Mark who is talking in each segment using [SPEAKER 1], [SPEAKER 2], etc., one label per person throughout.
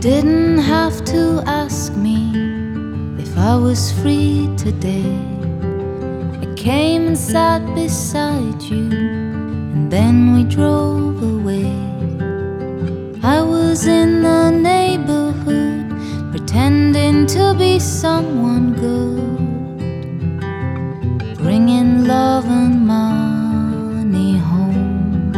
[SPEAKER 1] didn't have to ask me if I was free today. I came and sat beside you, and then we drove away. I was in the neighborhood, pretending to be someone good, bringing love and money home.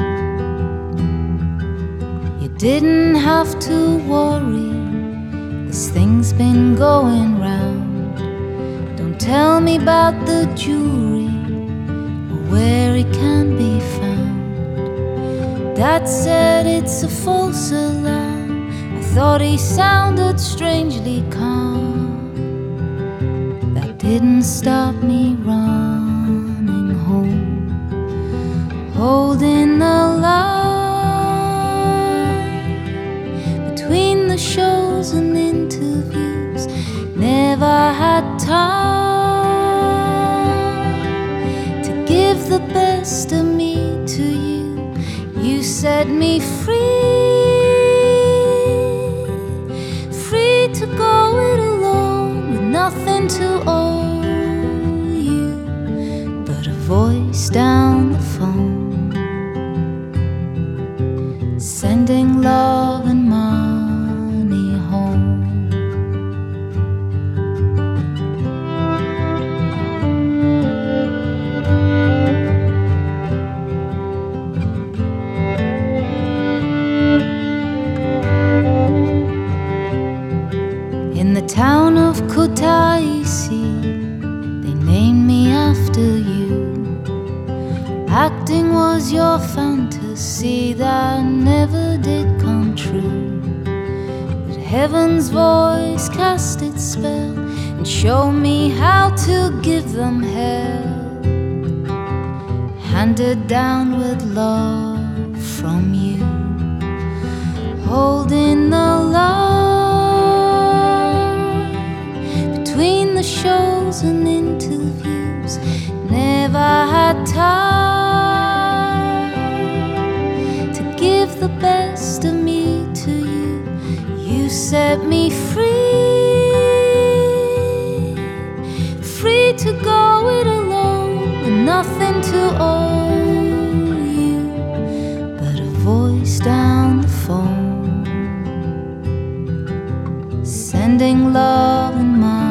[SPEAKER 1] You didn't have to worry, this thing's been going round. Don't tell me about the jewelry or where it can be found. Dad said it's a false alarm. I thought he sounded strangely calm. That didn't stop me running home, holding the line between the shows and interviews. Never had time to give the best of me to you. You set me free to go it alone, with nothing to owe you but a voice down the phone, sending love and money home. In the town of Kutaisi, they named me after you. Acting was your fantasy that never did come true. But heaven's voice cast its spell and showed me how to give them hell, handed down with love from you, holding the line between the shows and interviews. Never had time to give the best of me to you. You set me free to go it alone, with nothing to owe you but a voice down the phone, sending love and money.